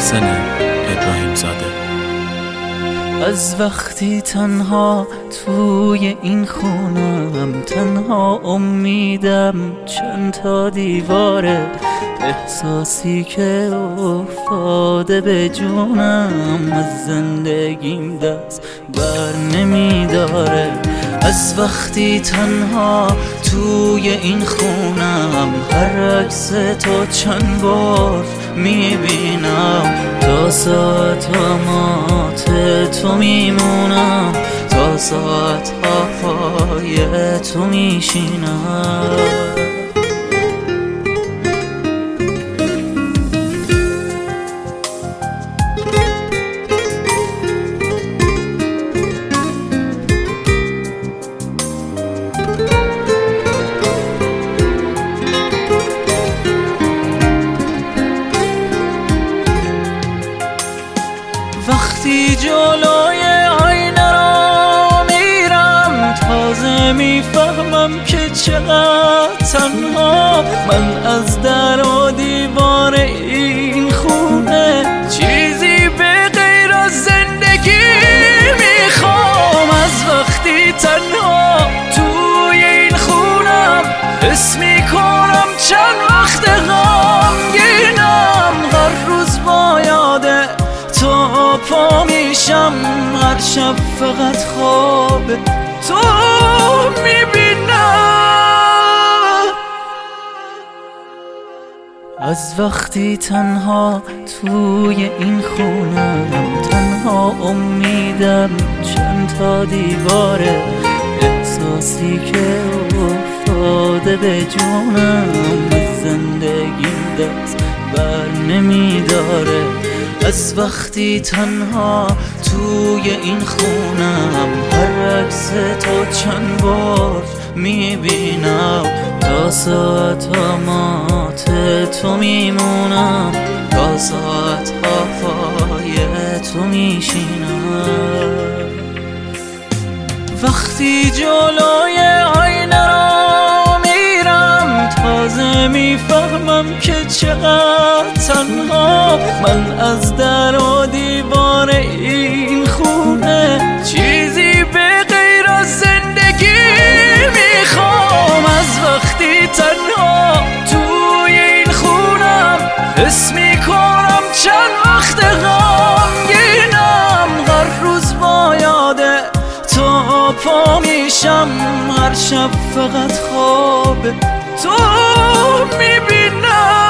محسن ابراهیم زاده. از وقتی تنها توی این خونم، تنها امیدم چند تا دیواره، احساسی که افتاده به جونم، از زندگیم دست بر نمیداره. از وقتی تنها توی این خونم، هر عکس تو چند بار میبینم، تا ساعتامات تو میمونم، تا ساعتها پای تو میشینم. وقتی جلوی آینه را میرم، تازه میفهمم که چقدر تنها من. از در و دیوار این خونه چیزی به غیر از زندگی میخوام. از وقتی تنها توی این خونم، حس میکنم چند وقت غمگینم. هر روز با یاده تو پا میشم، هر شب فقط خواب تو میبینم. از وقتی تنها توی این خونم، تنها امیدم چند تا دیواره، احساسی که افتاده به جونم، از زندگیم دست بر نمیداره. از وقتی تنها توی این خونم، هر عکس تو چند بار میبینم، تا ساعتامات تو میمونم، تا ساعتها پای تو میشینم. وقتی جلوی آینه را میرم، تازه میفهمم که چقدر تنها من. از در و دیوار این خونه چیزی به غیر از زندگی میخوام. از وقتی تنها توی این خونم، حس میکنم چند وقت غمگینم. هر روز با یاده تو پا میشم، هر شب فقط خواب تو میبینم.